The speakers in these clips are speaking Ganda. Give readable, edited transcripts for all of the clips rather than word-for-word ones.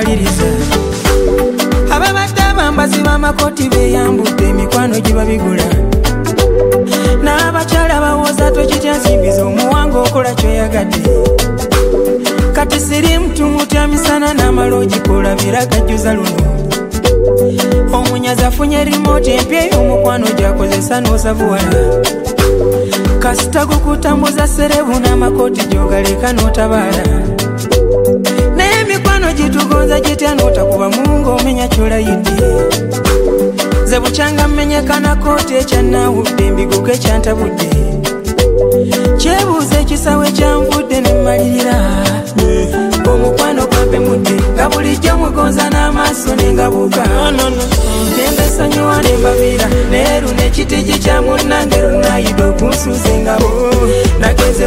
maliriza ababadde abambazi b'amakoti beyambudde emikwano giba bigula n'abakyala bawoza tokitya nsimbiza omuwango okola kyoyagadde kati siri mtu mutya misana n'amalogi kola biragajjuza luno omunyazi afunye remote empya ey'omukwano gyakozesa n'osavuwala kasita gukutambuza serebu n'amakoti gyogaleka n'otabaala n'emikwano gitugonza gitya n'otakuba mungu omenya kyolayidde ze bukyanga mmenyeka na kooti ekyannaawudde mbiguke ekyantabudde kyebuuza ekisawo ekyanvudde ne mmalirira omukwano gwampe mudde nga bulijjo mugonza n'amaaso nengabuuka nembesonyiwa nembaviira neeru n'ekitigi kya munnange lunayida okunsuuza engabo nageze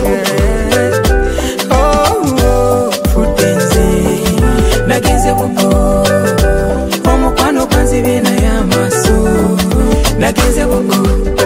fudde nze nageze bugo omukwano gwanzibye naye amaaso nageze bugo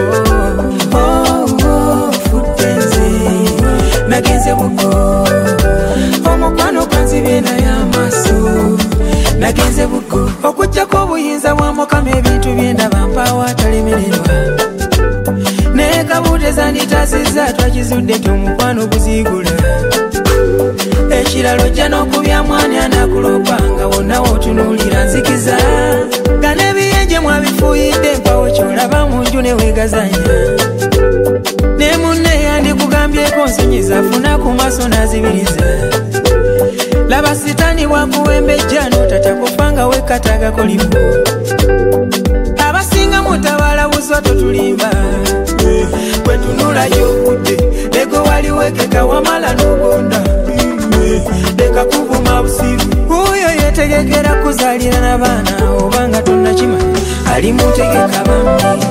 fudde nze nageze bugo omukwano gwanzibye naye amaaso nagenze bugo okujjako obuyinza bwa mukama ebintu byendaba mpaawo atalemererwa naye kabuute zanditaasizza twakizudde nti omukwano guziigula ekiralo jja n'okubya mwani anakulopa nga wonna wootunuulira nzikiza nga n'ebiyenje mwabifuuyidde mpawo kyolaba mu nju ne weegazanya ne munne yandikugambyeko nsonyiza afuna ku maaso n'azibiriza laba sitaani bwakuwembejja n'otata kufa nga wekkatagako limu abasinga mutabaala buswa totulimba bwetunulayo okudde lego wali wekeka wamala n'ogonda leka kuvuma busiru oyo yetegekera kuzaalira n'abaana obanga tonnakimanya ali mutegeka bambi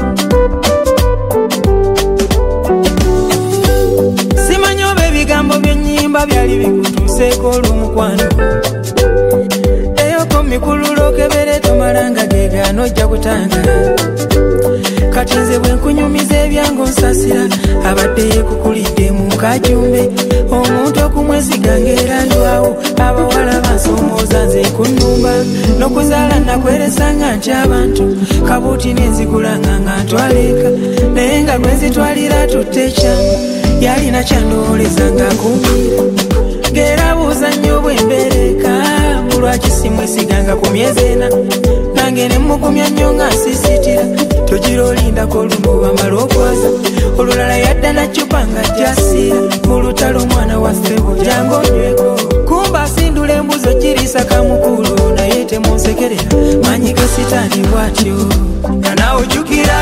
simanyi oba ebigambo by'ennyimba byali bikutuuseeko olw'omukwano eyoko mikululo okebere tomalanga geegaana ojja kutanga kati nze bwe nkunyumiza ebyango nsasira abadde yekukulidde mu nkajumbe omuntu okumwesiga ng'era ndwawo abawala bansomooza nze kunnumba n'okuzaala nakweresa nga ntya abantu kabuuti nenzigulanga nga ntwaleeka naye nga gwe nzitwalira tutte ekyangu yalina kyandooleza nga nkuumira ng'era buuza nnyo bwembeereka mulwaki simwesiganga ku myezi ena nange ne mugumya nnyo nga nsisitira togira olindako olumu bamala okwaza olulala yadda na cupa nga jasiira mu lutalo omwana waffe bujanga onyweko kumba asindula embuzo girisa kamukulu naye temunsekerera manyi ge sitaani bwatyo nga nawe ojjukira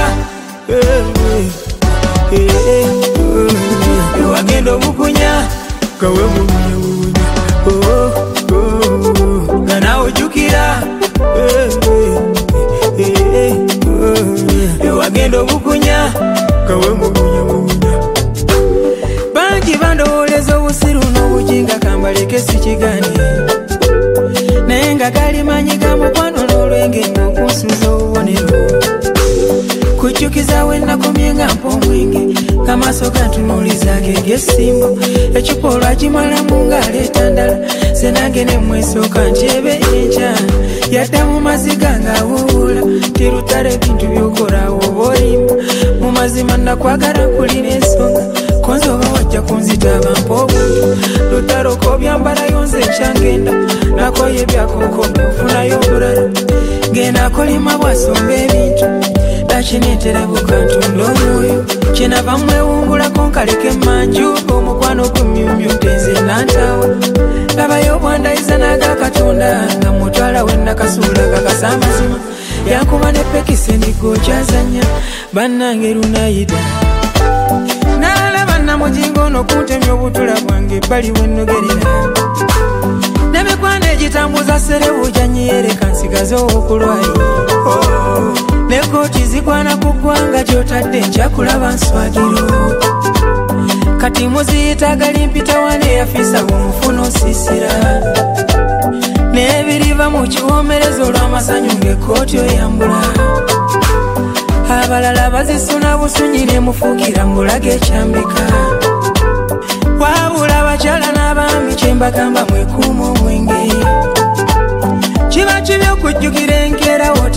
ewagenda obukunya gawe bubunya nga nawe ojjukira ewagenda obukunya gawe bubunya bangi bandowooleza obusiru n'obujinga kambaleke sikigani naye nga galimanyi ga mukwano n'olwenge ng'okunsuuza obubonero kujjukiza we nakomye nga mpa omwenge ng'amaaso gantunuuliza gegesimbo ecupa olwagimalamu ng'aleeta ndala ze nange ne mwesooka ntyebe enkya yadda mu maziga ng'awuula tirutala ebintu by'okola oba oyimba mu mazima nakwagala kulina ensonga konza oba wajja kunzitaba mpa obuntu lutalo k'obyambalayo nze nkyangenda nakoye ebyakokombe ofunayo obulala ng'enaakolima bwasomba ebintu nakineeterabuka ntunda omwoyo kyenava mwewungulako nkaleka emmanju omukwano gumyumyu tenze nantaawa labayo obwandayiza n'agakatonda nga mutwala we nakasuula kakasa amazima yankuba ne pekisa endigo kyazanya bannange lunayida n'alaba namujingo n'okuntemya obutula bwange ebbali bwennogerera n'emikwano egitambuza serebu janyiyereka nsigaze okulwayi nekooti zigwana ku ggwanga gy'otadde nkyakulaba nswagiro kati muziyita galimpita wane yafiisa bw'omufuna osiisira n'ebiriva mu kiwoomerezo olw'amasanyu ng'ekkooti oyambula abalala bazisuna busunyi nemufuukira mbulaga ekyambika wabula abakyala n'abaami kyembagamba mwekuuma omwenge kiba kibi okujjukira enkeera